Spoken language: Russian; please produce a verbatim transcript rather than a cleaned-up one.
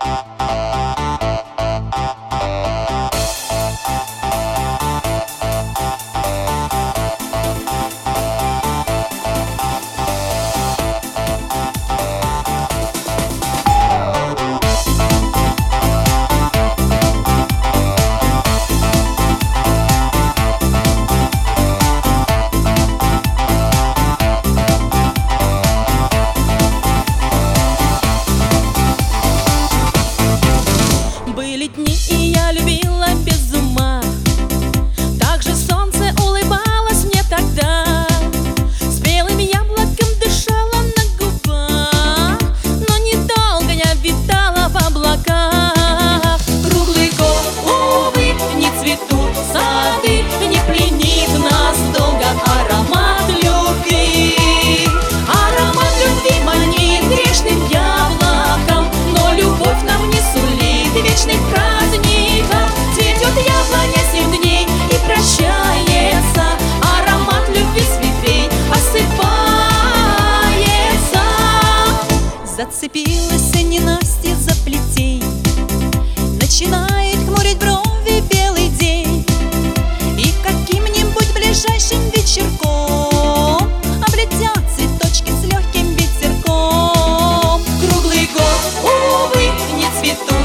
Были дни, и я любила без ума. Так же солнце улыбалось мне тогда, спелым яблоком дышала на губах, но недолго я витала в облаках. Круглый год, увы, не цветут сады, не пленит нас долго аромат любви. Аромат любви манит грешным яблоком, но любовь нам не сулит вечных праздников. Цветет яблоня семь дней и прощается, аромат любви с ветвей осыпается. Зацепилась ненастье за плетень, начинает хмурить брови белый день, и каким-нибудь ближайшим вечерком облетят цветочки с легким ветерком. Круглый год, увы, не цветут